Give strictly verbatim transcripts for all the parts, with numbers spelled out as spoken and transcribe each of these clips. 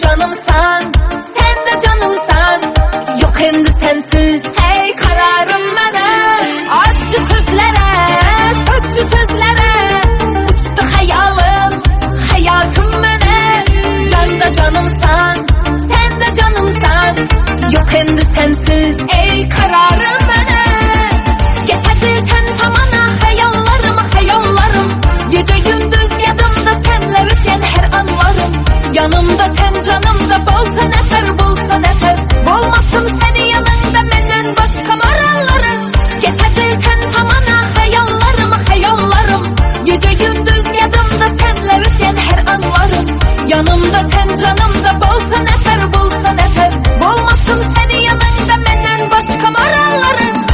canımsan, sen de canımsan. Yok endi sensiz hey kararım bana. Acı sözlere, acı sözlere uçtu hayalım, hayatım bana. Can da canımsan, sen de canımsan. Yok endi sensiz ey kararım bana. Getirdi sen tamana hayallarım, hayallarım. Gece gündüz yadımda senle öten her anlarım. Yanımda sen canımda bolsa nefer, bolsa nefer. Bolmasın seni yanında menden başka marallarım. Getirdi sen tamana hayallarım, hayallarım. Gece gündüz yadımda senle öten her anlarım. Yanımda sen canımda bolsa nefer, bolsa nefer. Bolmasın seni yanında menden başka marallarım.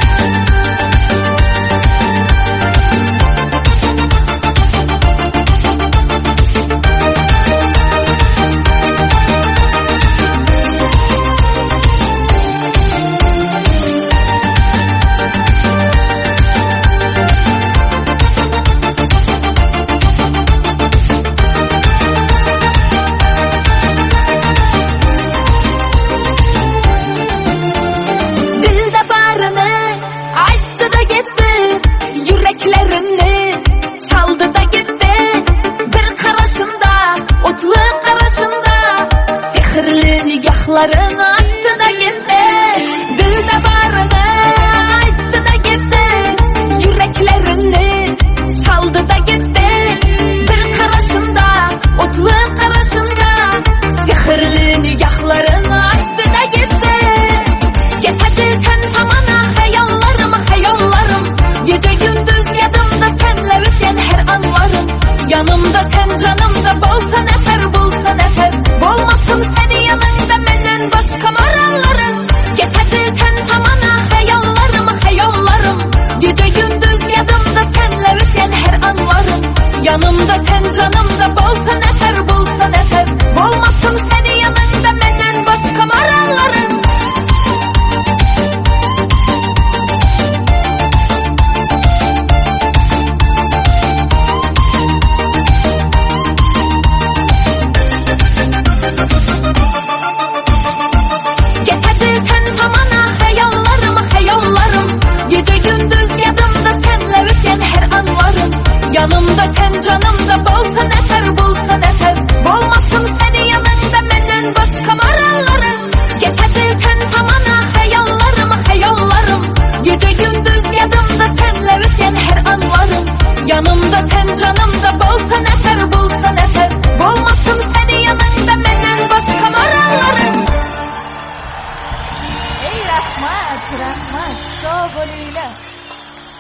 Yüreklerini çaldı da gitti. Bir karışında, otlu karışında sihirli nigahlarını attı da gitti. Dilde barını açtı da gitti. Yüreklerini çaldı da gitti. Bir karışında, otlu karışında sihirli nigahlarını attı da gitti. Getirdi sen tamana hayallarım, hayallarım. Gece gündüz yadımda senle öten her anlarım. Yanımda sen canımda bolsa nefer, bolsa nefer. Bolmasın seni yanında menden başka marallarım. Getirdi sen tamana hayallarım, hayallarım. Gece gündüz yadımda senle öten her anlarım. Yanımda sen canımda bolsa nefer, bolsa nefer. Bolmasın seni yanında menden başka marallarım. Gece gündüz yadımda senle öten her anlarım. Yanımda sen canımda bolsa nefer, bolsa